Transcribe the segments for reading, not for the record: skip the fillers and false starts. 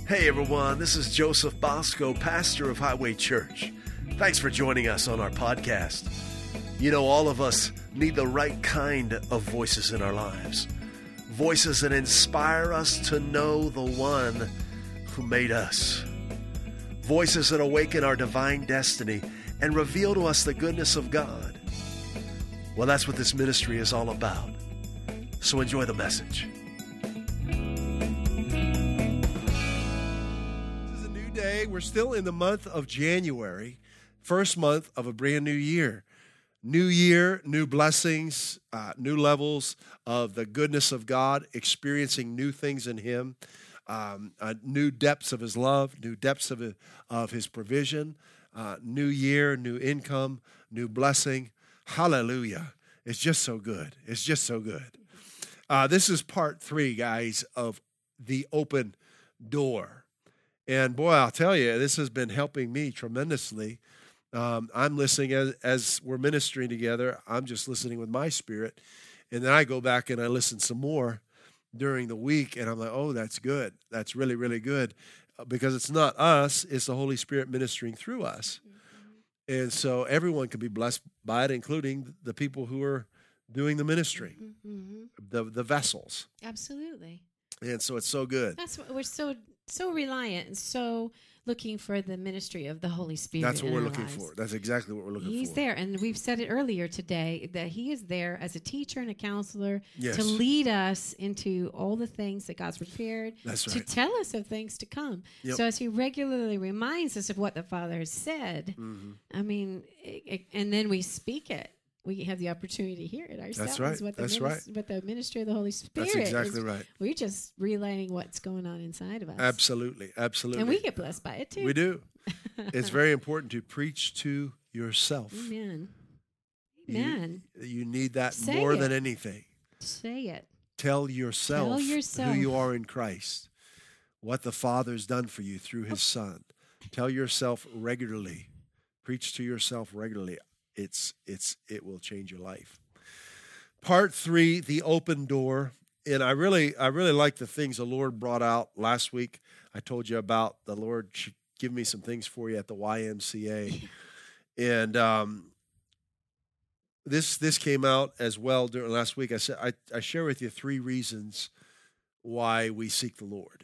Hey everyone, this is Joseph Bosco, pastor of Highway Church. Thanks for joining us on our podcast. You know, all of us need the right kind of voices in our lives. Voices that inspire us to know the one who made us. Voices that awaken our divine destiny and reveal to us the goodness of God. Well, that's what this ministry is all about. So enjoy the message. We're still in the month of January, first month of a brand new year. New year, new blessings, new levels of the goodness of God, experiencing new things in Him, new depths of His love, new depths of His provision, new year, new income, new blessing. Hallelujah. It's just so good. It's just so good. This is part 3, guys, of the open door. And boy, I'll tell you, this has been helping me tremendously. I'm listening as we're ministering together. I'm just listening with my spirit. And then I go back and I listen some more during the week. And I'm like, oh, that's good. That's really, really good. Because it's not us. It's the Holy Spirit ministering through us. Mm-hmm. And so everyone can be blessed by it, including the people who are doing the ministry, the vessels. Absolutely. And so it's so good. That's what we're so reliant and so looking for the ministry of the Holy Spirit. That's what we're looking for. That's exactly what we're looking for. He's there. And we've said it earlier today that He is there as a teacher and a counselor yes. to lead us into all the things that God's prepared. That's right. To tell us of things to come. Yep. So as He regularly reminds us of what the Father has said, I mean, and then we speak it. We have the opportunity to hear it ourselves. That's right. That's right. What the ministry of the Holy Spirit is. That's exactly right. We're just relaying what's going on inside of us. Absolutely. Absolutely. And we get blessed by it too. We do. It's very important to preach to yourself. Amen. Amen. You need that more than anything. Say it. Tell yourself who you are in Christ, what the Father's done for you through His Son. Tell yourself regularly. Preach to yourself regularly. It will change your life. Part 3, the open door. And I really like the things the Lord brought out last week. I told you about the Lord give me some things for you at the YMCA. And this came out as well during last week. I said I share with you 3 reasons why we seek the Lord.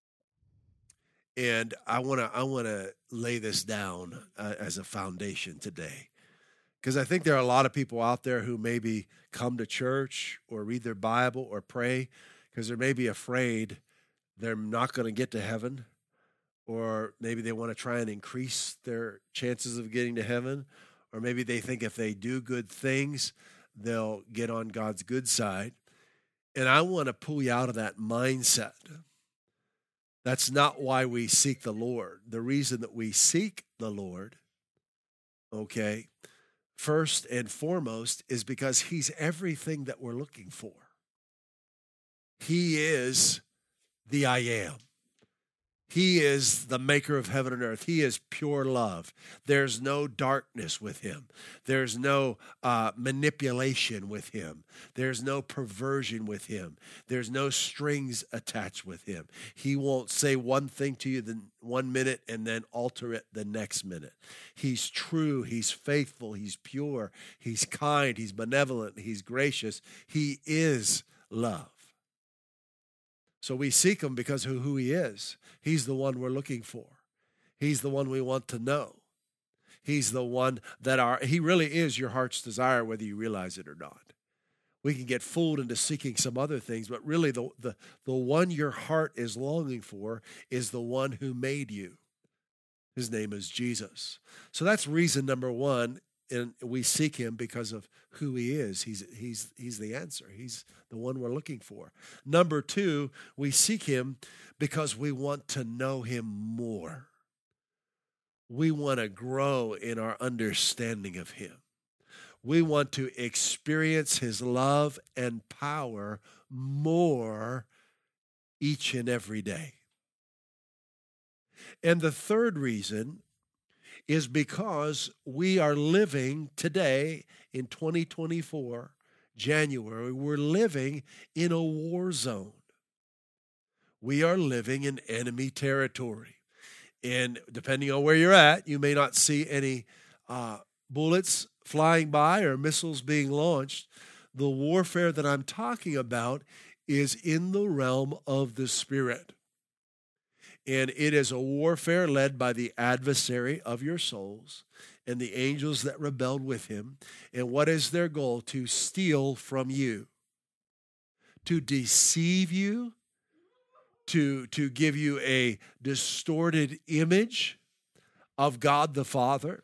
And I want to lay this down as a foundation today. Because I think there are a lot of people out there who maybe come to church or read their Bible or pray because they're maybe afraid they're not going to get to heaven, or maybe they want to try and increase their chances of getting to heaven, or maybe they think if they do good things, they'll get on God's good side. And I want to pull you out of that mindset. That's not why we seek the Lord. The reason that we seek the Lord, okay, first and foremost, is because He's everything that we're looking for. He is the I am. He is the maker of heaven and earth. He is pure love. There's no darkness with Him. There's no manipulation with Him. There's no perversion with Him. There's no strings attached with Him. He won't say one thing to you the 1 minute and then alter it the next minute. He's true. He's faithful. He's pure. He's kind. He's benevolent. He's gracious. He is love. So we seek Him because of who He is. He's the one we're looking for. He's the one we want to know. He's the one He really is your heart's desire, whether you realize it or not. We can get fooled into seeking some other things, but really the one your heart is longing for is the one who made you. His name is Jesus. So that's reason number 1. And we seek Him because of who He is. He's the answer. He's the one we're looking for. Number 2, we seek Him because we want to know Him more. We want to grow in our understanding of Him. We want to experience His love and power more each and every day. And the third reason is because we are living today in 2024, January, we're living in a war zone. We are living in enemy territory. And depending on where you're at, you may not see any bullets flying by or missiles being launched. The warfare that I'm talking about is in the realm of the Spirit. And it is a warfare led by the adversary of your souls and the angels that rebelled with him. And what is their goal? To steal from you, to deceive you, to give you a distorted image of God the Father,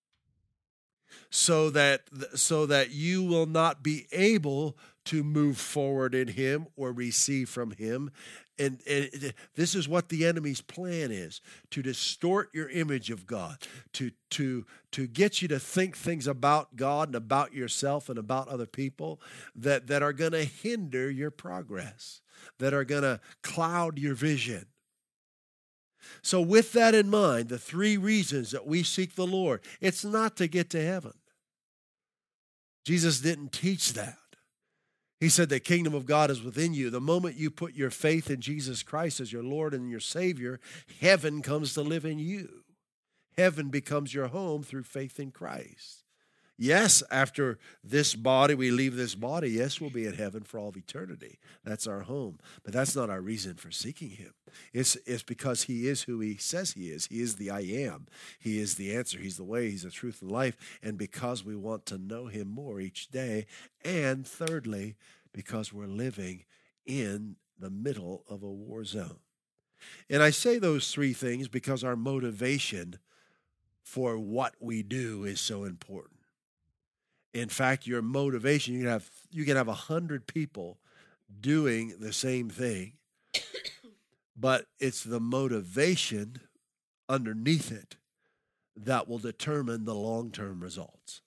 so that you will not be able to move forward in him or receive from him. And this is what the enemy's plan is, to distort your image of God, to get you to think things about God and about yourself and about other people that are going to hinder your progress, that are going to cloud your vision. So with that in mind, the three reasons that we seek the Lord, it's not to get to heaven. Jesus didn't teach that. He said the kingdom of God is within you. The moment you put your faith in Jesus Christ as your Lord and your Savior, heaven comes to live in you. Heaven becomes your home through faith in Christ. Yes, after this body, we leave this body, yes, we'll be in heaven for all of eternity. That's our home. But that's not our reason for seeking him. It's because he is who he says he is. He is the I am. He is the answer. He's the way. He's the truth and life. And because we want to know him more each day. And thirdly, because we're living in the middle of a war zone. And I say those three things because our motivation for what we do is so important. In fact, your motivation, you can have 100 people doing the same thing, but it's the motivation underneath it that will determine the long-term results.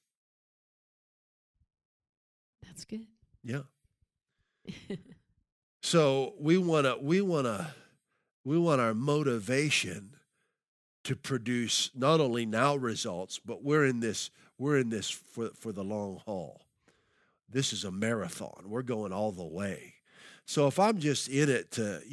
That's good. Yeah. So we want our motivation to produce not only now results, but we're in this for the long haul. This is a marathon. We're going all the way. So if I'm just in it to,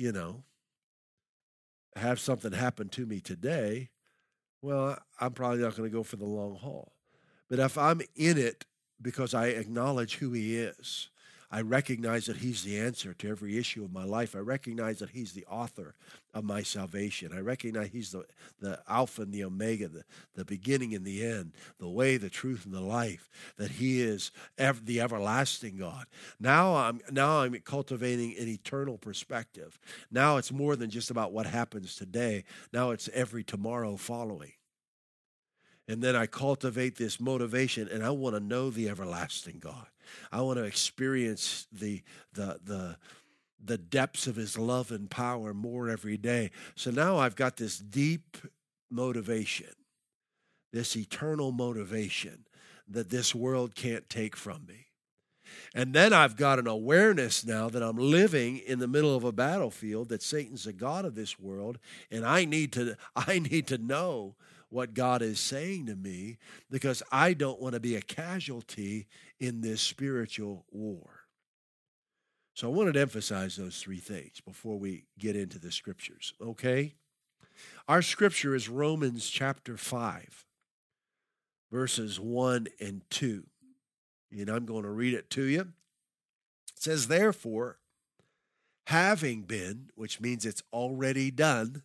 have something happen to me today, well, I'm probably not going to go for the long haul. But if I'm in it because I acknowledge who he is, I recognize that he's the answer to every issue of my life. I recognize that he's the author of my salvation. I recognize he's the Alpha and the Omega, the beginning and the end, the way, the truth, and the life, that he is the everlasting God. Now I'm cultivating an eternal perspective. Now it's more than just about what happens today. Now it's every tomorrow following. And then I cultivate this motivation, and I want to know the everlasting God. I want to experience the depths of his love and power more every day. So now I've got this deep motivation, this eternal motivation that this world can't take from me. And then I've got an awareness now that I'm living in the middle of a battlefield, that Satan's the god of this world, and I need to know what God is saying to me, because I don't want to be a casualty in this spiritual war. So I wanted to emphasize those three things before we get into the scriptures, okay? Our scripture is Romans chapter 5, verses 1 and 2. And I'm going to read it to you. It says, therefore, having been, which means it's already done,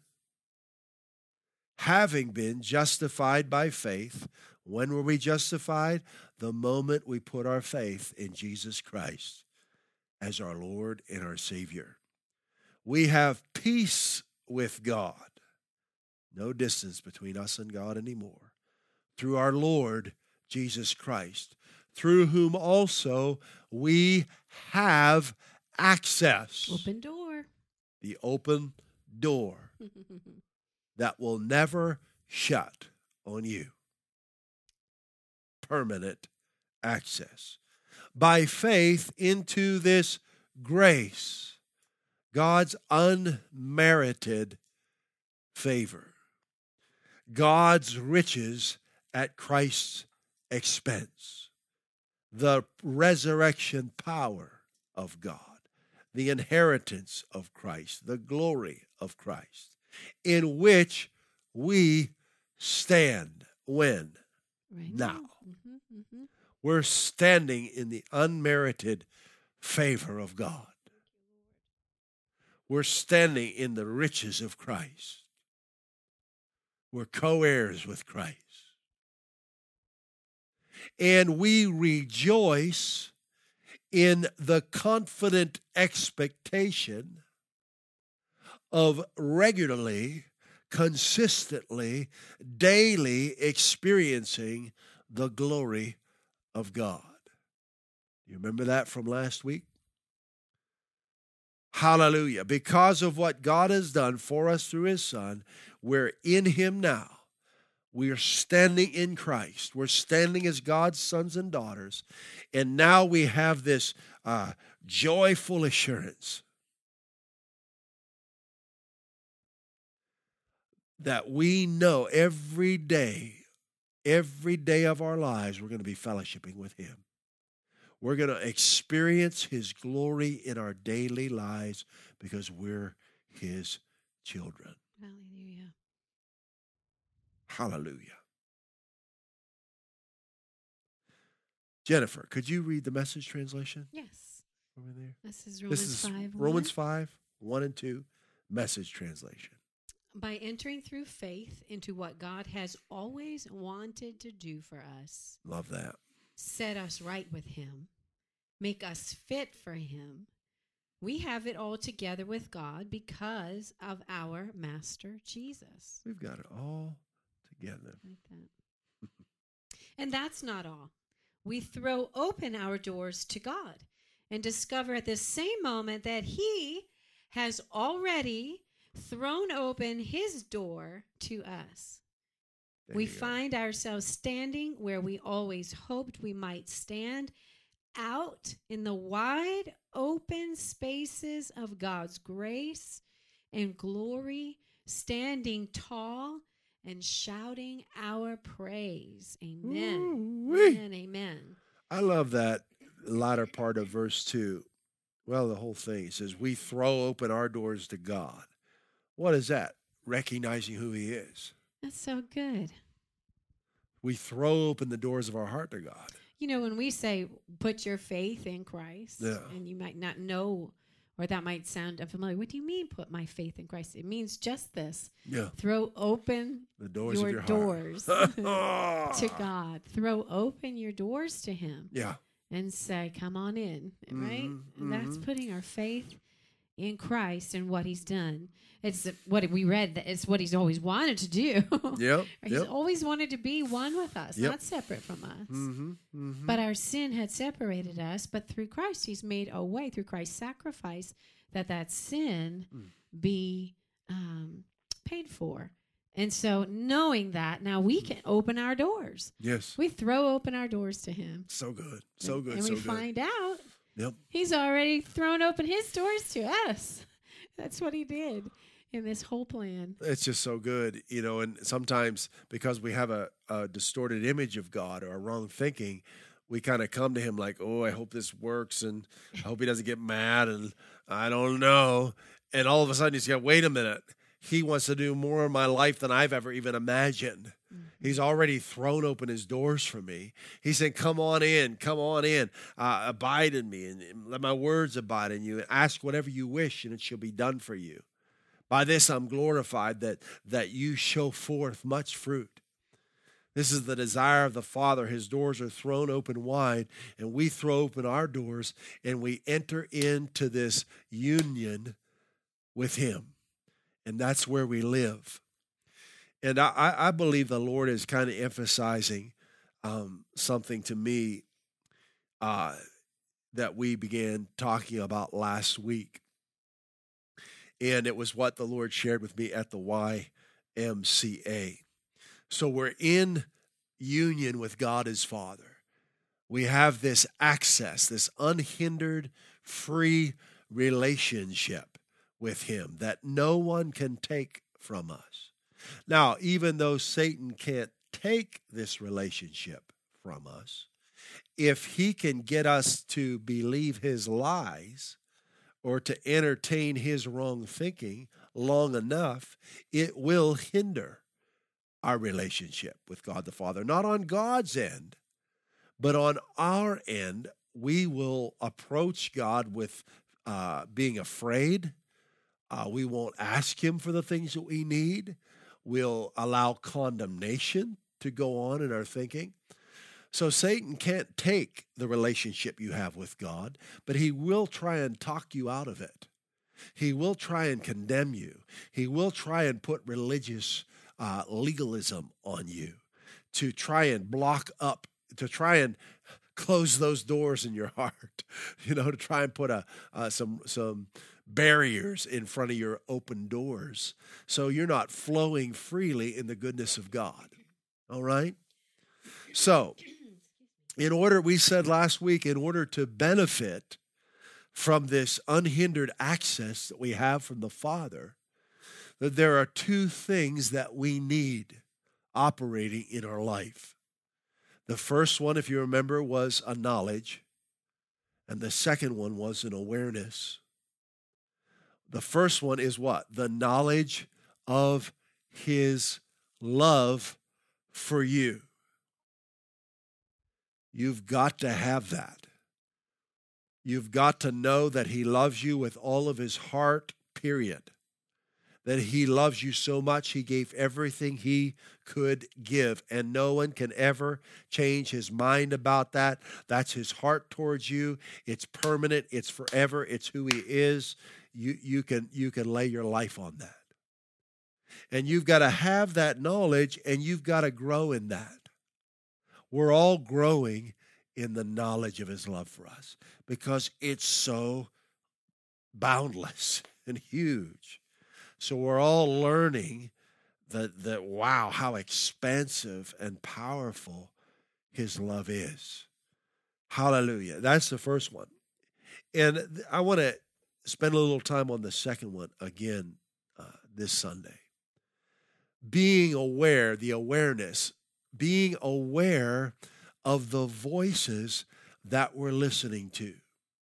having been justified by faith. When were we justified? The moment we put our faith in Jesus Christ as our Lord and our Savior. We have peace with God. No distance between us and God anymore. Through our Lord Jesus Christ, through whom also we have access. Open door. The open door that will never shut on you. Permanent access. By faith into this grace, God's unmerited favor, God's riches at Christ's expense, the resurrection power of God, the inheritance of Christ, the glory of Christ, in which we stand. When? Right Now. Mm-hmm. We're standing in the unmerited favor of God. We're standing in the riches of Christ. We're co-heirs with Christ. And we rejoice in the confident expectation of regularly, consistently, daily experiencing the glory of God. You remember that from last week? Hallelujah. Because of what God has done for us through His Son, we're in Him now. We are standing in Christ. We're standing as God's sons and daughters. And now we have this joyful assurance that we know every day of our lives, we're going to be fellowshipping with Him. We're going to experience His glory in our daily lives because we're His children. Hallelujah. Hallelujah. Jennifer, could you read the Message translation? Yes. Over there. This is Romans 5. Romans 5, 1 and 2, Message translation. By entering through faith into what God has always wanted to do for us. Love that. Set us right with Him. Make us fit for Him. We have it all together with God because of our Master Jesus. We've got it all together. Like that. And that's not all. We throw open our doors to God and discover at the same moment that He has already thrown open His door to us. We find ourselves standing where we always hoped we might stand, out in the wide open spaces of God's grace and glory, standing tall and shouting our praise. Amen. Amen. Amen. I love that latter part of verse 2. Well, the whole thing. It says, we throw open our doors to God. What is that? Recognizing who He is. That's so good. We throw open the doors of our heart to God. You know, when we say put your faith in Christ, and you might not know, or that might sound unfamiliar. What do you mean put my faith in Christ? It means just this. Yeah. Throw open the doors your of your doors to God. Throw open your doors to Him. Yeah. And say, come on in, right? Mm-hmm. That's putting our faith in Christ and what He's done. It's what we read. It's what He's always wanted to do. Yep. He's always wanted to be one with us, not separate from us. Mm-hmm. Mm-hmm. But our sin had separated us. But through Christ, He's made a way, through Christ's sacrifice, that sin be paid for. And so knowing that, now we can open our doors. Yes. We throw open our doors to Him. So good. So good. And so we good. find out Yep. He's already thrown open His doors to us. That's what He did in this whole plan. It's just so good, you know, and sometimes because we have a distorted image of God or a wrong thinking, we kind of come to Him like, oh, I hope this works and I hope He doesn't get mad and I don't know. And all of a sudden He's got, wait a minute. He wants to do more in my life than I've ever even imagined. Mm-hmm. He's already thrown open His doors for me. He said, come on in, abide in me, and let my words abide in you, and ask whatever you wish, and it shall be done for you. By this I'm glorified, that you show forth much fruit. This is the desire of the Father. His doors are thrown open wide, and we throw open our doors, and we enter into this union with Him. And that's where we live. And I believe the Lord is kind of emphasizing something to me that we began talking about last week. And it was what the Lord shared with me at the YMCA. So we're in union with God as Father. We have this access, this unhindered, free relationship with Him that no one can take from us. Now, even though Satan can't take this relationship from us, if he can get us to believe his lies or to entertain his wrong thinking long enough, it will hinder our relationship with God the Father. Not on God's end, but on our end, we will approach God with being afraid. We won't ask him for the things that we need. We'll allow condemnation to go on in our thinking. So Satan can't take the relationship you have with God, but he will try and talk you out of it. He will try and condemn you. He will try and put religious legalism on you to try and block up, to try and close those doors in your heart, to try and put some barriers in front of your open doors so you're not flowing freely in the goodness of God. All right? So, we said last week, in order to benefit from this unhindered access that we have from the Father, that there are two things that we need operating in our life. The first one, if you remember, was a knowledge, and the second one was an awareness. The first one is what? The knowledge of his love for you. You've got to have that. You've got to know that he loves you with all of his heart, period. That he loves you so much, he gave everything he could give. And no one can ever change his mind about that. That's his heart towards you. It's permanent. It's forever. It's who he is. You can lay your life on that. And you've got to have that knowledge, and you've got to grow in that. We're all growing in the knowledge of his love for us because it's so boundless and huge. So we're all learning that wow, how expansive and powerful his love is. Hallelujah. That's the first one. And I want to spend a little time on the second one again this Sunday. Being aware, the awareness, being aware of the voices that we're listening to.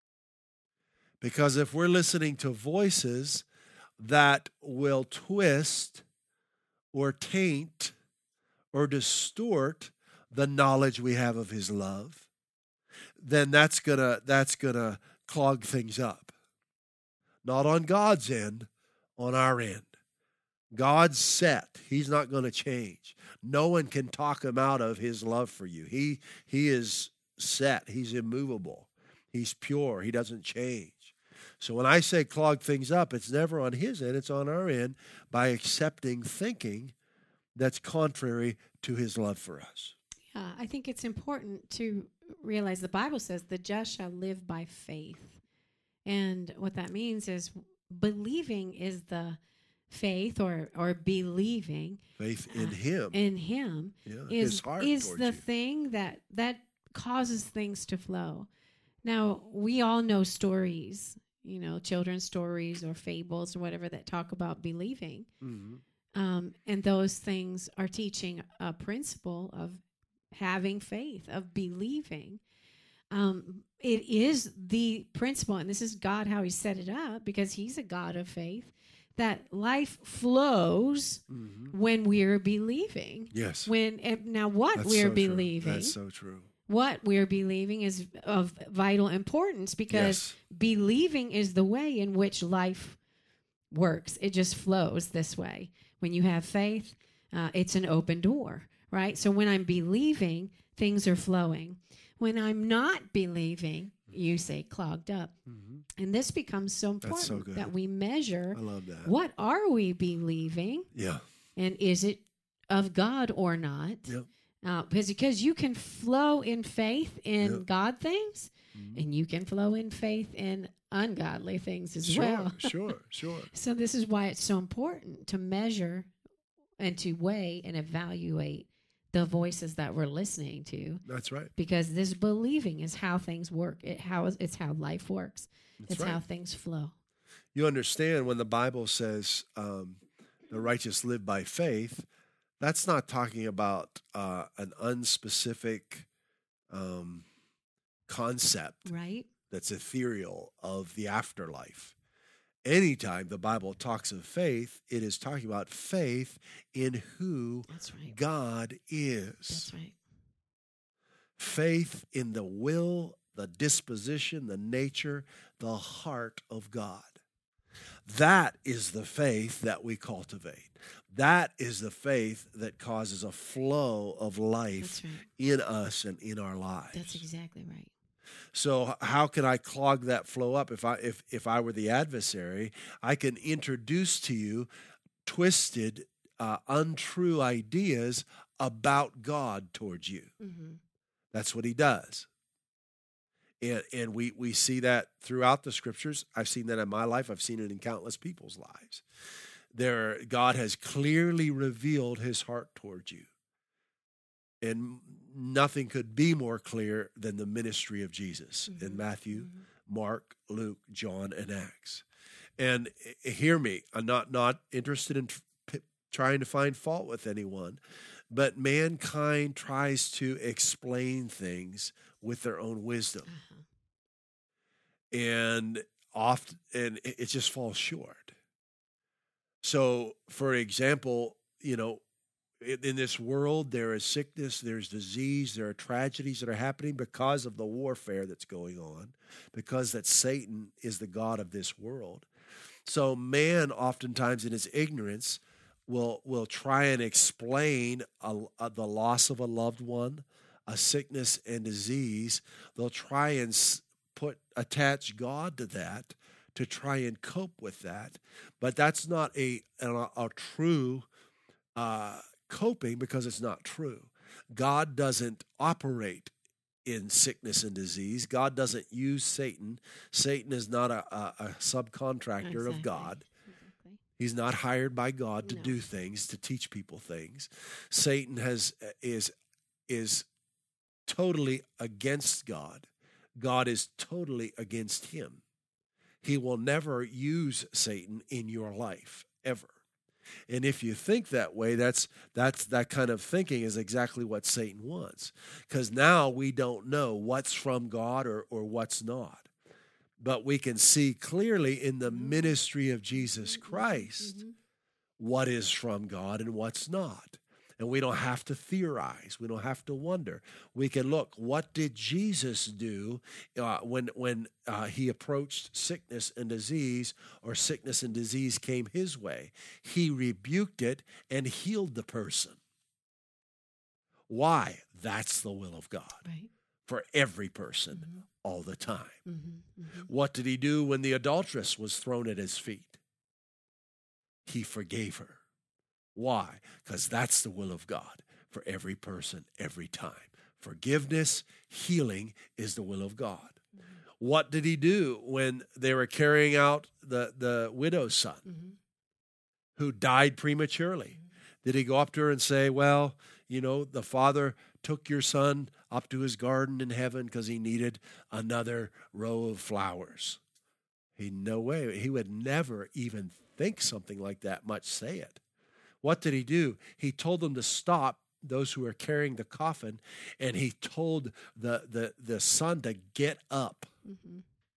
Because if we're listening to voices that will twist or taint or distort the knowledge we have of his love, then that's gonna clog things up. Not on God's end, on our end. God's set. He's not going to change. No one can talk him out of his love for you. He is set. He's immovable. He's pure. He doesn't change. So when I say clog things up, it's never on his end. It's on our end by accepting thinking that's contrary to his love for us. Yeah, I think it's important to realize the Bible says the just shall live by faith. And what that means is believing is the faith or believing. Faith in him. In him his heart is the you. thing that causes things to flow. Now, we all know stories, children's stories or fables or whatever that talk about believing. Mm-hmm. And those things are teaching a principle of having faith, of believing. It is the principle, and this is God, how he set it up, because he's a God of faith, that life flows when we're believing. Yes. Now what That's we're so believing. True. That's so true. What we're believing is of vital importance because believing is the way in which life works. It just flows this way. When you have faith, it's an open door, right? So when I'm believing, things are flowing. When I'm not believing, you say clogged up. Mm-hmm. And this becomes so important that we measure. I love that. What are we believing? Yeah. And is it of God or not? Yep. Because you can flow in faith in God things, and you can flow in faith in ungodly things as well. Sure. So this is why it's so important to measure and to weigh and evaluate the voices that we're listening to. That's right. Because this believing is how things work. It's how life works. It's how things flow. You understand when the Bible says the righteous live by faith, that's not talking about an unspecific concept. Right. that's ethereal, of the afterlife. Anytime the Bible talks of faith, it is talking about faith in who That's right. God is. That's right. Faith in the will, the disposition, the nature, the heart of God. That is the faith that we cultivate. That is the faith that causes a flow of life That's right. in us and in our lives. That's exactly right. So how can I clog that flow up? If I were the adversary, I can introduce to you twisted, untrue ideas about God towards you. Mm-hmm. That's what he does. And we see that throughout the scriptures. I've seen that in my life. I've seen it in countless people's lives. God has clearly revealed his heart towards you. And nothing could be more clear than the ministry of Jesus in Matthew, Mark, Luke, John, and Acts. And hear me, I'm not interested in trying to find fault with anyone, but mankind tries to explain things with their own wisdom. And it just falls short. So, for example, in this world, there is sickness, there's disease, there are tragedies that are happening because of the warfare that's going on, because that Satan is the god of this world. So man, oftentimes in his ignorance, will try and explain the loss of a loved one, a sickness and disease. They'll try and attach God to that to try and cope with that. But that's not a true coping, because it's not true. God doesn't operate in sickness and disease. God doesn't use Satan. Satan is not a subcontractor of God. Exactly. He's not hired by God to do things, to teach people things. Satan is totally against God. God is totally against him. He will never use Satan in your life, ever. And if you think that way, that kind of thinking is exactly what Satan wants. Because now we don't know what's from God or what's not. But we can see clearly in the ministry of Jesus Christ what is from God and what's not. And we don't have to theorize. We don't have to wonder. We can look, what did Jesus do when he approached sickness and disease, or sickness and disease came his way? He rebuked it and healed the person. Why? That's the will of God, Right. for every person all the time. Mm-hmm. Mm-hmm. What did he do when the adulteress was thrown at his feet? He forgave her. Why? Because that's the will of God for every person, every time. Forgiveness, healing is the will of God. What did he do when they were carrying out the widow's son who died prematurely? Did he go up to her and say, well, the Father took your son up to his garden in heaven because he needed another row of flowers? No way. He would never even think something like that, much say it. What did he do? He told them to stop, those who were carrying the coffin, and he told the son to get up. Mm-hmm.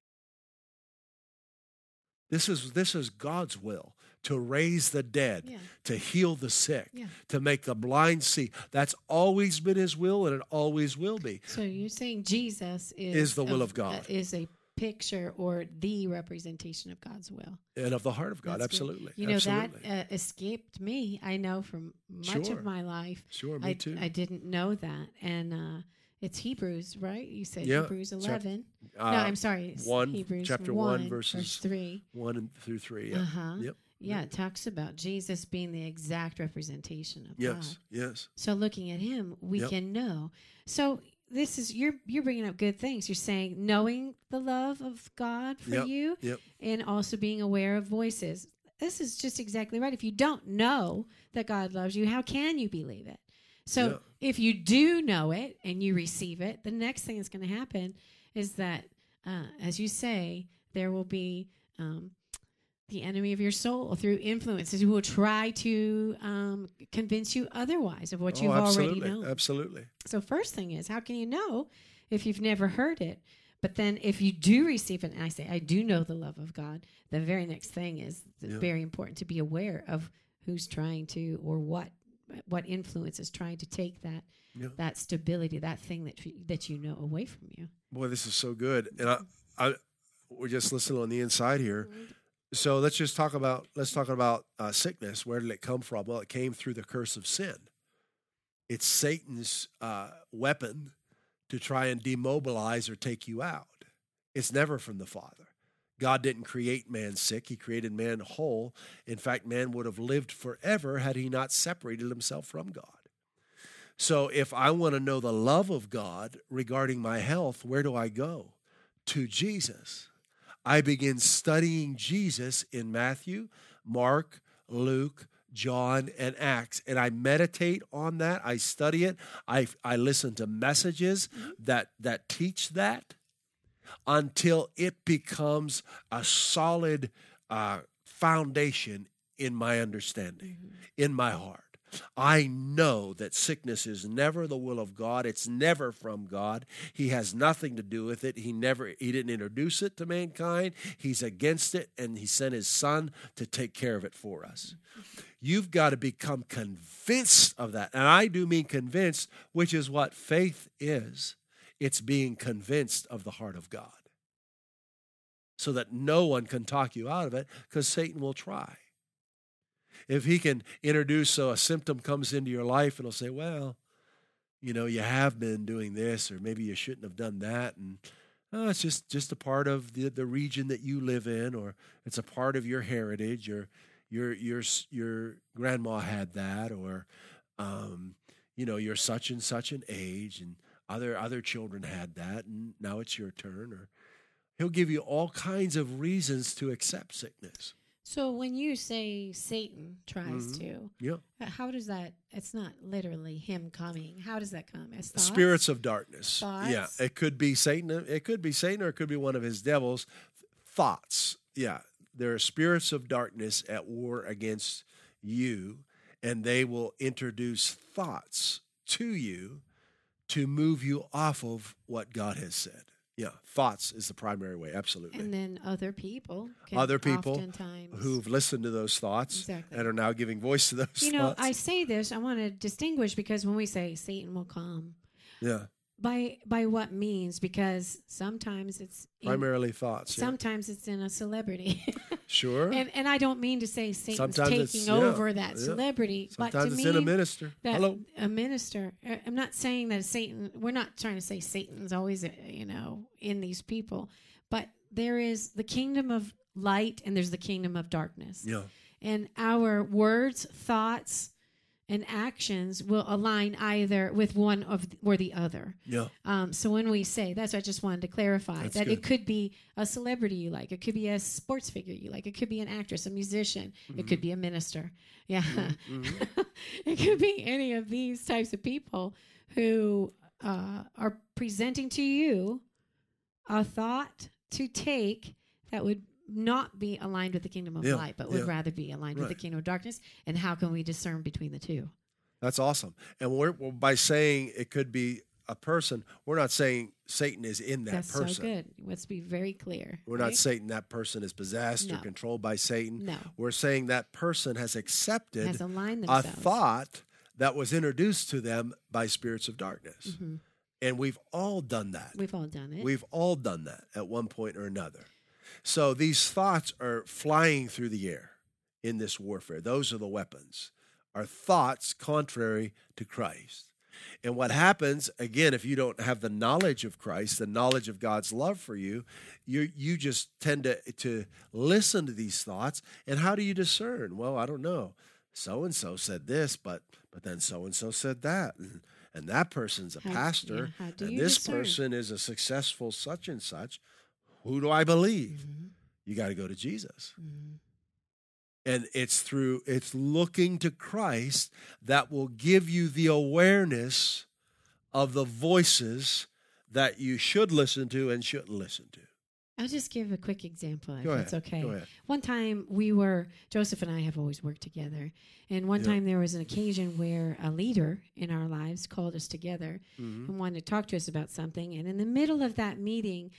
This is God's will, to raise the dead, to heal the sick, to make the blind see. That's always been his will, and it always will be. So you're saying Jesus is the will of God. Is a picture or the representation of God's will. And of the heart of God, That's absolutely. good. Absolutely. That escaped me, I know, from much of my life. Sure, me too. I didn't know that. And it's Hebrews, right? You said Yeah. Hebrews 11. No, I'm sorry. It's Hebrews chapter 1, verse 3. 1 through 3. Yeah. Uh-huh. Yep. Yeah, it talks about Jesus being the exact representation of God. Yes. So looking at him, we can know. So this is you're bringing up good things. You're saying knowing the love of God for you, and also being aware of voices. This is just exactly right. If you don't know that God loves you, how can you believe it? So if you do know it and you receive it, the next thing that's going to happen is that, as you say, there will be the enemy of your soul through influences who will try to convince you otherwise of what you've already known. Absolutely. So first thing is, how can you know if you've never heard it? But then if you do receive it, and I say, I do know the love of God, the very next thing is very important to be aware of who's trying to, or what influence is trying to take that stability, that thing that you know away from you. Boy, this is so good. And we're just listening on the inside here. So let's talk about sickness. Where did it come from? Well, it came through the curse of sin. It's Satan's weapon to try and demobilize or take you out. It's never from the Father. God didn't create man sick. He created man whole. In fact, man would have lived forever had he not separated himself from God. So if I want to know the love of God regarding my health, where do I go? To Jesus. I begin studying Jesus in Matthew, Mark, Luke, John, and Acts, and I meditate on that. I study it. I listen to messages that teach that until it becomes a solid foundation in my understanding, in my heart. I know that sickness is never the will of God. It's never from God. He has nothing to do with it. He didn't introduce it to mankind. He's against it, and he sent his son to take care of it for us. You've got to become convinced of that. And I do mean convinced, which is what faith is. It's being convinced of the heart of God, so that no one can talk you out of it, because Satan will try. If he can introduce, so a symptom comes into your life and he'll say, well, you have been doing this, or maybe you shouldn't have done that. And it's just a part of the region that you live in, or it's a part of your heritage, or your grandma had that, or, you're such and such an age, and other children had that, and now it's your turn. Or he'll give you all kinds of reasons to accept sickness. So when you say Satan tries to, how does that, it's not literally him coming. How does that come? As thoughts? Spirits of darkness. Thoughts? Yeah, it could be Satan. It could be Satan, or it could be one of his devils. Thoughts. Yeah, there are spirits of darkness at war against you, and they will introduce thoughts to you to move you off of what God has said. Yeah, thoughts is the primary way, absolutely. And then other people who've listened to those thoughts and are now giving voice to those thoughts. I say this, I want to distinguish, because when we say Satan will come, by what means? Because sometimes it's primarily thoughts. Sometimes it's in a celebrity. Sure. And I don't mean to say Satan's taking over that celebrity. Sometimes but to it's me, in a minister. Hello. A minister. I'm not saying that Satan, we're not trying to say Satan's always, in these people. But there is the kingdom of light and there's the kingdom of darkness. Yeah. And our words, thoughts, and actions will align either with one or the other. Yeah. So when we say, that's what I just wanted to clarify, that's that good. It could be a celebrity you like. It could be a sports figure you like. It could be an actress, a musician. It could be a minister. Yeah. It could be any of these types of people who are presenting to you a thought to take that would not be aligned with the kingdom of light, but would rather be aligned with the kingdom of darkness. And how can we discern between the two? That's awesome. And we're by saying it could be a person, we're not saying Satan is in that person. That's so good. Let's be very clear. We're not saying that person is possessed or controlled by Satan. No. We're saying that person has accepted a thought that was introduced to them by spirits of darkness. Mm-hmm. And we've all done that. We've all done it. We've all done that at one point or another. So these thoughts are flying through the air in this warfare. Those are the weapons, are thoughts contrary to Christ. And what happens, again, if you don't have the knowledge of Christ, the knowledge of God's love for you, you just tend to listen to these thoughts. And how do you discern? Well, I don't know. So-and-so said this, but then so-and-so said that. And that person's a pastor, and this person is a successful such and such. Who do I believe? Mm-hmm. You got to go to Jesus. Mm-hmm. And it's looking to Christ that will give you the awareness of the voices that you should listen to and shouldn't listen to. I'll just give a quick example, if Go it's ahead. okay. Go ahead. One time Joseph and I have always worked together. And one Yeah. time there was an occasion where a leader in our lives called us together Mhm. and wanted to talk to us about something. And in the middle of that meeting,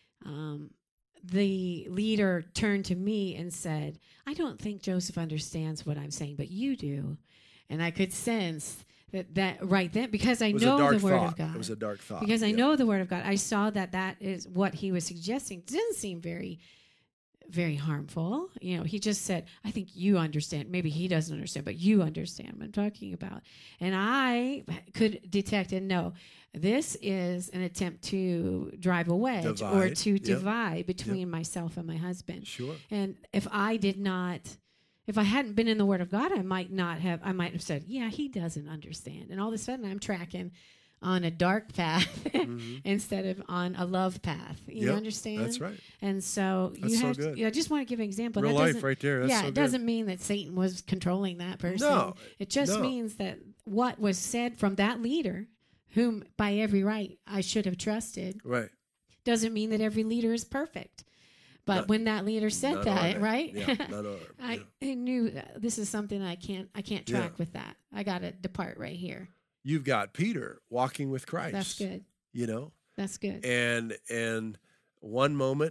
the leader turned to me and said, I don't think Joseph understands what I'm saying, but you do. And I could sense that right then, because I It was a know dark the Word thought. of God. It was a dark thought. Because I Yeah. know the Word of God. I saw that is what he was suggesting. It didn't seem very, very harmful. He just said, I think you understand. Maybe he doesn't understand, but you understand what I'm talking about. And I could detect and know this is an attempt to drive a wedge or Divide. to Yep. divide between myself and my husband. Sure. And if I hadn't been in the Word of God, I might have said, yeah, he doesn't understand. And all of a sudden I'm tracking on a dark path Mhm. instead of on a love path. You Yep, understand? That's right. And so That's you so have good. to, I just want to give an example. Real That life doesn't- right there. That's yeah, so it good. doesn't mean that Satan was controlling that person. No, It just no. means that what was said from that leader, whom by every right I should have trusted, Right. doesn't mean that every leader is perfect. But None- when that leader said None are that, they. right? Yeah, none are. I Yeah. knew this is something I can't track Yeah. with that. I got to depart right here. You've got Peter walking with Christ. That's good. You know, That's good. and one moment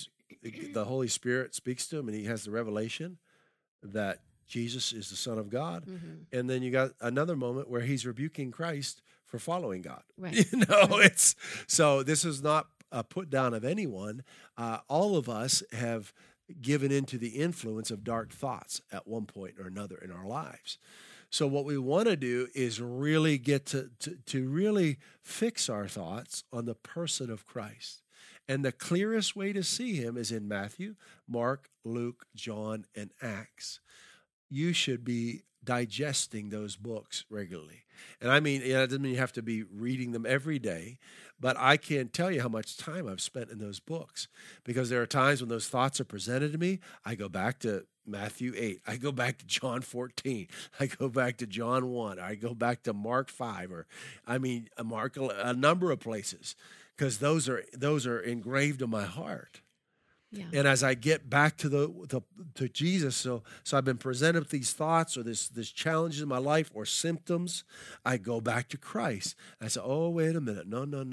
the Holy Spirit speaks to him, and he has the revelation that Jesus is the Son of God. Mhm. And then you got another moment where he's rebuking Christ for following God. Right. It's so this is not a put down of anyone. All of us have given into the influence of dark thoughts at one point or another in our lives. So what we want to do is really get to really fix our thoughts on the person of Christ. And the clearest way to see him is in Matthew, Mark, Luke, John, and Acts. You should be digesting those books regularly. And I mean, it doesn't mean you have to be reading them every day, but I can't tell you how much time I've spent in those books, because there are times when those thoughts are presented to me. I go back to Matthew 8. I go back to John 14. I go back to John 1. I go back to Mark 5, or Mark, a number of places, because those are engraved in my heart. Yeah. And as I get back to Jesus, so I've been presented with these thoughts or this challenges in my life or symptoms, I go back to Christ. I say, oh, wait a minute.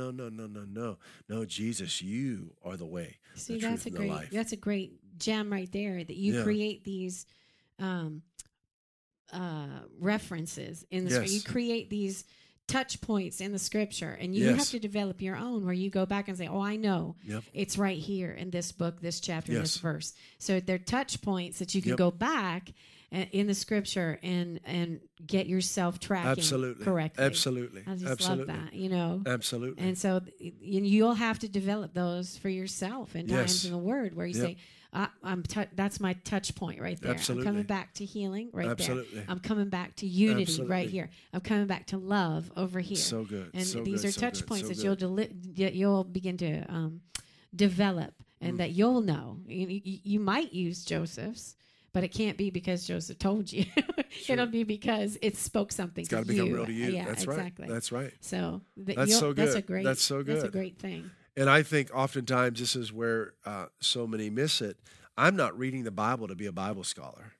No, Jesus, you are the way, See, the truth, and the life. that's a great gem right there, that you Yeah. create these references in the Yes. you create these touch points in the scripture, and you have Yes. to develop your own, where you go back and say, oh, I know Yep. it's right here in this book, this chapter, Yes. this verse. So they're touch points that you can Yep. go back in the scripture and get yourself tracking Absolutely. correctly. Absolutely. I just Absolutely. love that, Absolutely. And so you'll have to develop those for yourself in times Yes. in the Word where you Yep. say, that's my touch point right there. Absolutely. I'm coming back to healing right Absolutely. there. I'm coming back to unity Absolutely. right here. I'm coming back to love over here. So good. And so these good, are so touch good, points so that good. you'll begin to develop, and that you'll know. You might use Joseph's, but it can't be because Joseph told you. Sure. It'll be because it spoke something It's to got to you. become real to you. Yeah, That's exactly. right. That's right. So That's so That's a good. great. That's so That's a good. great thing. And I think oftentimes this is where so many miss it. I'm not reading the Bible to be a Bible scholar.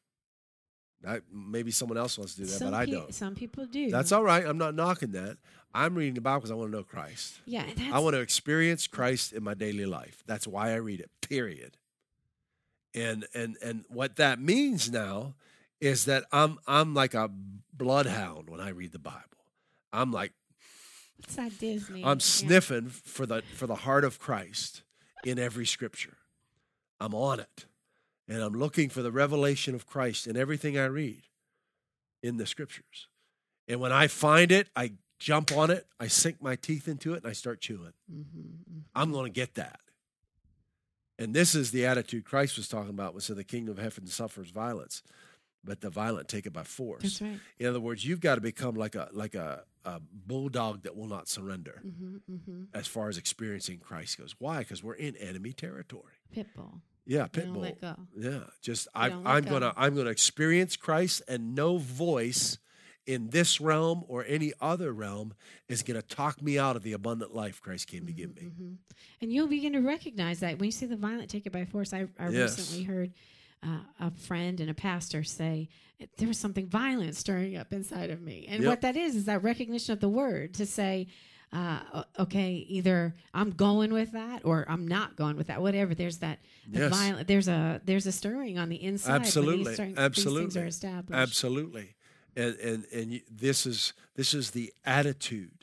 Maybe someone else wants to do that, but I don't. Some people do. That's all right. I'm not knocking that. I'm reading the Bible because I want to know Christ. Yeah, I want to experience Christ in my daily life. That's why I read it, period. And what that means now is that I'm like a bloodhound when I read the Bible. I'm like, It's not Disney. I'm Yeah. sniffing for the heart of Christ in every scripture. I'm on it. And I'm looking for the revelation of Christ in everything I read in the scriptures. And when I find it, I jump on it, I sink my teeth into it, and I start chewing. Mhm. I'm going to get that. And this is the attitude Christ was talking about when he said the kingdom of heaven suffers violence, but the violent take it by force. That's right. In other words, you've got to become like a bulldog that will not surrender as far as experiencing Christ goes. Why? Because we're in enemy territory. Pitbull. Yeah, You pit don't bull. let go. Yeah, just You don't let I'm go. gonna experience Christ, and no voice in this realm or any other realm is going to talk me out of the abundant life Christ came to give me. Mm-hmm. And you'll begin to recognize that when you see the violent take it by force. I Yes. recently heard a friend and a pastor say, there was something violent stirring up inside of me. And Yep. what that is that recognition of the word to say, okay, either I'm going with that or I'm not going with that. Whatever. There's that Yes. violent. There's a stirring on the inside. when Absolutely. these things Absolutely. are established. Absolutely. And this is the attitude.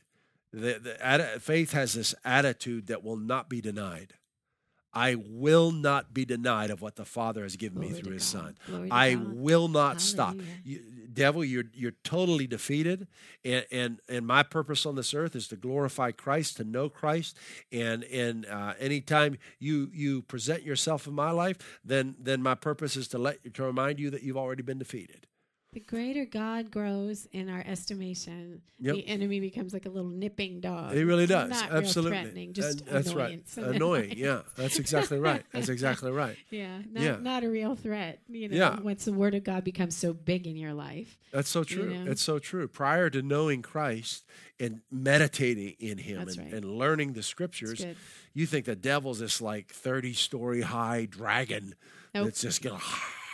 Faith has this attitude that will not be denied. I will not be denied of what the Father has given me Glory through to His God. Son. Glory to I God. will not stop. Hallelujah. Devil, you're totally defeated. And my purpose on this earth is to glorify Christ, to know Christ. And anytime you present yourself in my life, then my purpose is to remind you that you've already been defeated. The greater God grows in our estimation, Yep. the enemy becomes like a little nipping dog. He really does. Not Absolutely. real threatening, just That's annoyance. right. Annoying. Yeah, that's exactly right. That's exactly right. Yeah, Yeah. not a real threat. Yeah. Once the word of God becomes so big in your life. That's so true. know? It's so true. Prior to knowing Christ and meditating in Him That's right. and learning the It's Scriptures, good. you think the devil's this like 30-story high dragon Nope. that's just going to,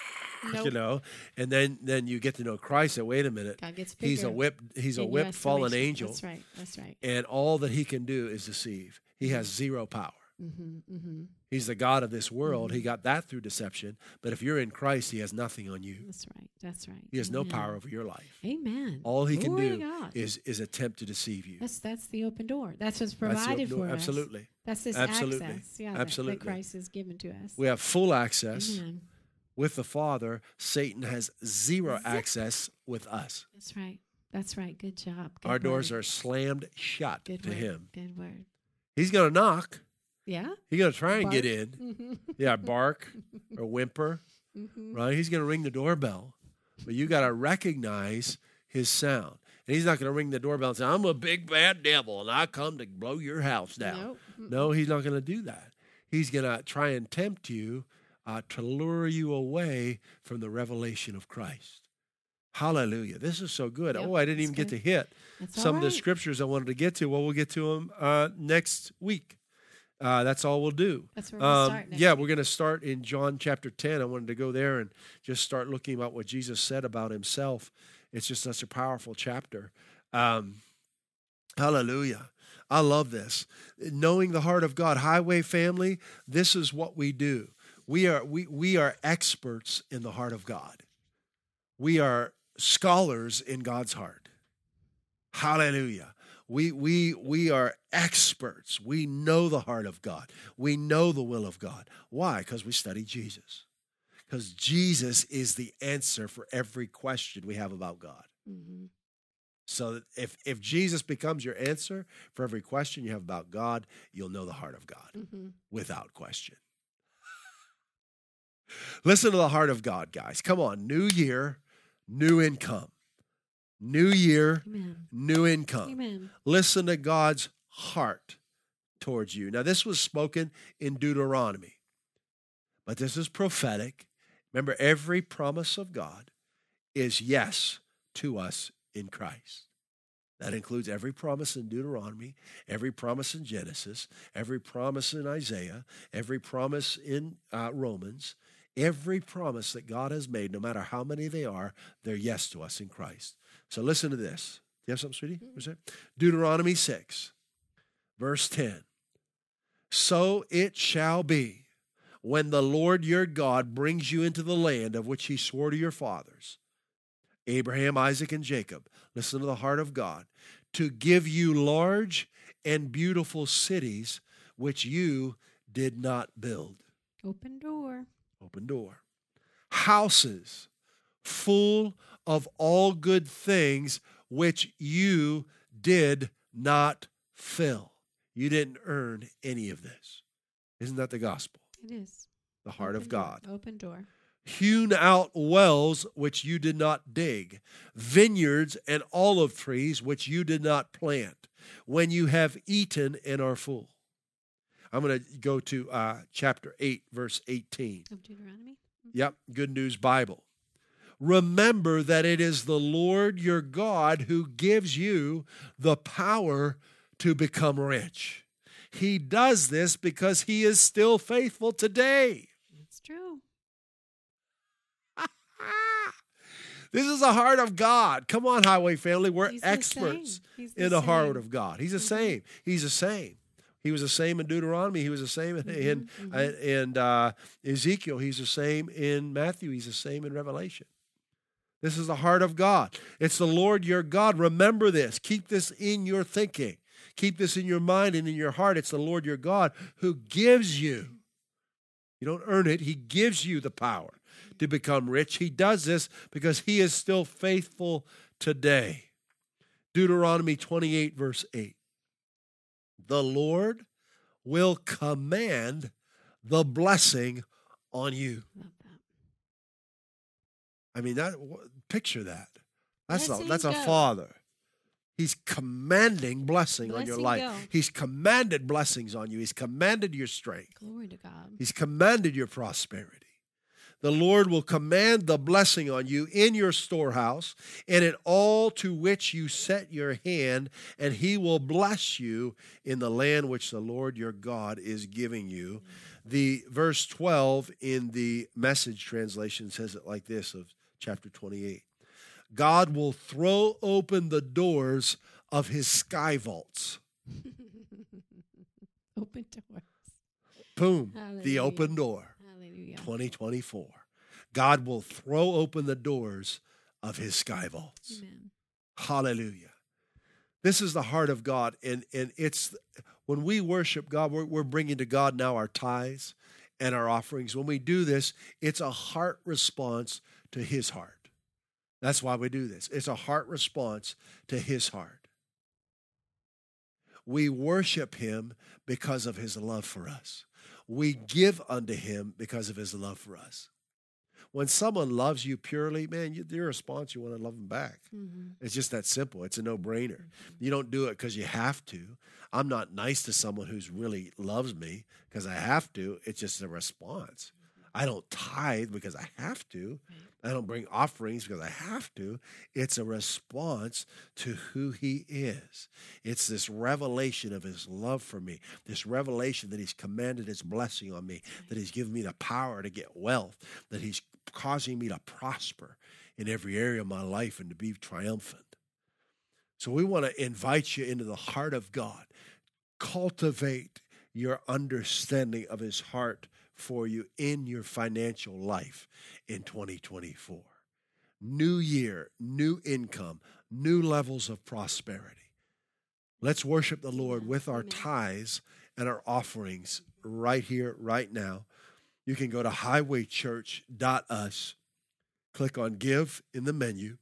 Nope. and then you get to know Christ and wait a minute, God gets bigger. he's a whipped in your fallen estimation. angel, That's right. and all that he can do is deceive. He has zero power. Mm-hmm. He's the God of this world. He got that through deception. But if you're in Christ, he has nothing on you. That's right. He has no Amen. power over your life. Amen. All he can Glory to do God. is attempt to deceive you. That's the open door. That's what's That's the provided open door. for us. Absolutely. That's this Absolutely. access. Yeah, Absolutely. That Christ has given to us. We have full access Amen. with the Father. Satan has zero access with us. That's right. Good job. Good Our doors word. are slammed shut Good to word. him. Good word. He's going to knock. Yeah. He's going to try and get Bark. in. Mm-hmm. Yeah, bark or whimper. Mm-hmm. Right? He's going to ring the doorbell. But you got to recognize his sound. And he's not going to ring the doorbell and say, I'm a big bad devil and I come to blow your house down. Nope. No, he's not going to do that. He's going to try and tempt you to lure you away from the revelation of Christ. Hallelujah. This is so good. Yep, I didn't it's even get to good. hit That's some all of the right. scriptures I wanted to get to. Well, we'll get to them next week. That's all we'll do. That's where we'll start next Yeah, week. we're going to start in John chapter 10. I wanted to go there and just start looking about what Jesus said about himself. It's just such a powerful chapter. Hallelujah. I love this. Knowing the heart of God. Highway family, this is what we do. We are experts in the heart of God. We are scholars in God's heart. Hallelujah. We are experts. We know the heart of God. We know the will of God. Why? Because we study Jesus. Because Jesus is the answer for every question we have about God. Mm-hmm. So if Jesus becomes your answer for every question you have about God, you'll know the heart of God Mm-hmm. without question. Listen to the heart of God, guys. Come on. New year, new income. New year, Amen. new income. Amen. Listen to God's heart towards you. Now, this was spoken in Deuteronomy, but this is prophetic. Remember, every promise of God is yes to us in Christ. That includes every promise in Deuteronomy, every promise in Genesis, every promise in Isaiah, every promise in Romans. Every promise that God has made, no matter how many they are, they're yes to us in Christ. So listen to this. Do you have something, sweetie? What's that? Deuteronomy 6, verse 10. So it shall be when the Lord your God brings you into the land of which he swore to your fathers, Abraham, Isaac, and Jacob. Listen to the heart of God. To give you large and beautiful cities which you did not build. Open door. Open door. Houses full of all good things which you did not fill. You didn't earn any of this. Isn't that the gospel? It is. The heart of Open door. God. Open door. Hewn out wells which you did not dig, vineyards and olive trees which you did not plant, when you have eaten and are full. I'm going to go to chapter 8, verse 18. Of Deuteronomy. Yep, Good News Bible. remember that it is the Lord your God who gives you the power to become rich. He does this because he is still faithful today. That's true. This is the heart of God. Come on, Highway family. We're He's experts the in the same. heart of God. He's the same. He's the same. He was the same in Deuteronomy. He was the same in Ezekiel. He's the same in Matthew. He's the same in Revelation. This is the heart of God. It's the Lord your God. Remember this. Keep this in your thinking. Keep this in your mind and in your heart. It's the Lord your God who gives you. You don't earn it. He gives you the power to become rich. He does this because he is still faithful today. Deuteronomy 28, verse 8. The Lord will command the blessing on you. Love that. I mean, picture that. That's Blessing a go. father. He's commanding blessing on your Blessing life. go. He's commanded blessings on you. He's commanded your strength. Glory to God. He's commanded your prosperity. The Lord will command the blessing on you in your storehouse and in all to which you set your hand, and he will bless you in the land which the Lord your God is giving you. The verse 12 in the Message translation says it like this of chapter 28. God will throw open the doors of his sky vaults. Open doors. Boom, Hallelujah. the open door. Hallelujah. 2024. God will throw open the doors of his sky vaults. Amen. Hallelujah. This is the heart of God. And it's when we worship God, we're bringing to God now our tithes and our offerings. When we do this, it's a heart response to his heart. That's why we do this. It's a heart response to his heart. We worship him because of his love for us. We give unto him because of his love for us. When someone loves you purely, man, your response, you want to love them back. Mm-hmm. It's just that simple. It's a no-brainer. You don't do it because you have to. I'm not nice to someone who's really loves me because I have to. It's just a response. I don't tithe because I have to. I don't bring offerings because I have to. It's a response to who he is. It's this revelation of his love for me, this revelation that he's commanded his blessing on me, that he's given me the power to get wealth, that he's causing me to prosper in every area of my life and to be triumphant. So we want to invite you into the heart of God. Cultivate your understanding of his heart for you in your financial life in 2024. New year, new income, new levels of prosperity. Let's worship the Lord with our tithes and our offerings right here, right now. You can go to highwaychurch.us, click on Give in the menu,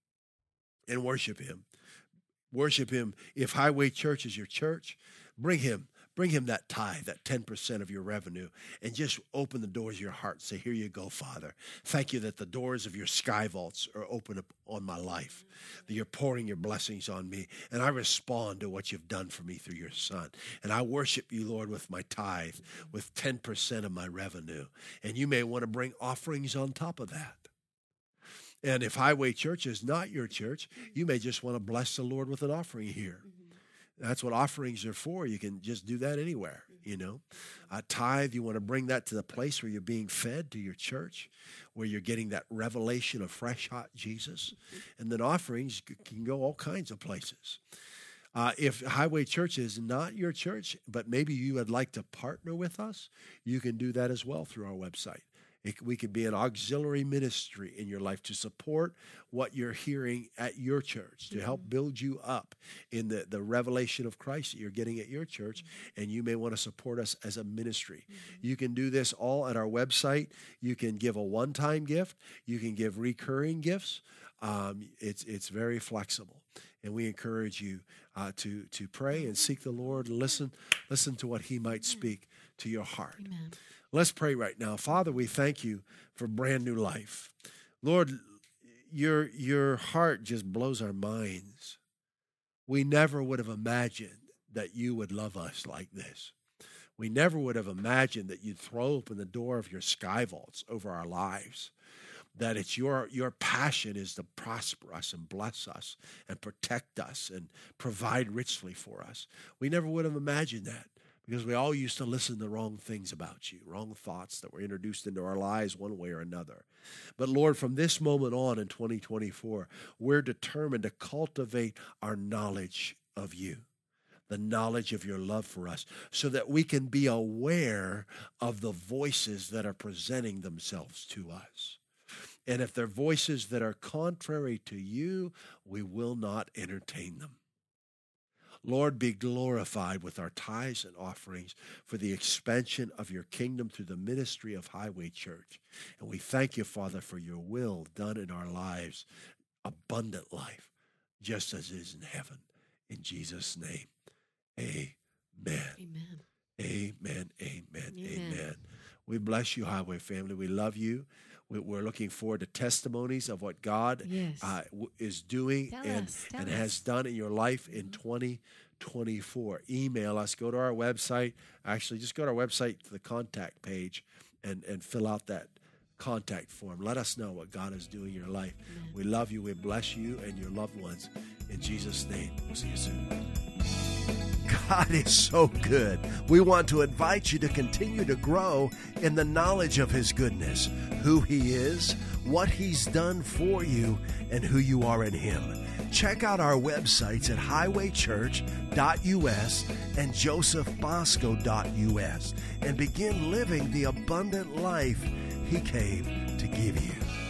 and worship him. Worship him. If Highway Church is your church, bring him that tithe, that 10% of your revenue, and just open the doors of your heart and say, here you go, Father. Thank you that the doors of your sky vaults are open up on my life, that you're pouring your blessings on me, and I respond to what you've done for me through your Son. And I worship you, Lord, with my tithe, with 10% of my revenue. And you may want to bring offerings on top of that. And if Highway Church is not your church, you may just want to bless the Lord with an offering here. That's what offerings are for. You can just do that anywhere, you know. Tithe, you want to bring that to the place where you're being fed, to your church, where you're getting that revelation of fresh, hot Jesus. And then offerings can go all kinds of places. If Highway Church is not your church, but maybe you would like to partner with us, you can do that as well through our website. We could be an auxiliary ministry in your life to support what you're hearing at your church, to help build you up in the revelation of Christ that you're getting at your church, and you may want to support us as a ministry. You can do this all at our website. You can give a one-time gift. You can give recurring gifts. It's very flexible, and we encourage you to pray and seek the Lord. Listen to what he might speak to your heart. Amen. Let's pray right now. Father, we thank you for brand new life. Lord, your heart just blows our minds. We never would have imagined that you would love us like this. We never would have imagined that you'd throw open the door of your sky vaults over our lives. that it's your passion is to prosper us and bless us and protect us and provide richly for us. We never would have imagined that, because we all used to listen to wrong things about you, wrong thoughts that were introduced into our lives one way or another. But Lord, from this moment on in 2024, we're determined to cultivate our knowledge of you, the knowledge of your love for us, so that we can be aware of the voices that are presenting themselves to us. And if they're voices that are contrary to you, we will not entertain them. Lord, be glorified with our tithes and offerings for the expansion of your kingdom through the ministry of Highway Church. And we thank you, Father, for your will done in our lives, abundant life, just as it is in heaven. In Jesus' name, amen. Amen. Amen, amen, amen. We bless you, Highway family. We love you. We're looking forward to testimonies of what God is doing and has done in your life in 2024. Email us. Go to our website. Actually, just go to our website to the contact page and fill out that contact form. Let us know what God is doing in your life. Amen. We love you. We bless you and your loved ones. In Jesus' name, we'll see you soon. God is so good. We want to invite you to continue to grow in the knowledge of His goodness, who He is, what He's done for you, and who you are in Him. Check out our websites at highwaychurch.us and josephbosco.us and begin living the abundant life He came to give you.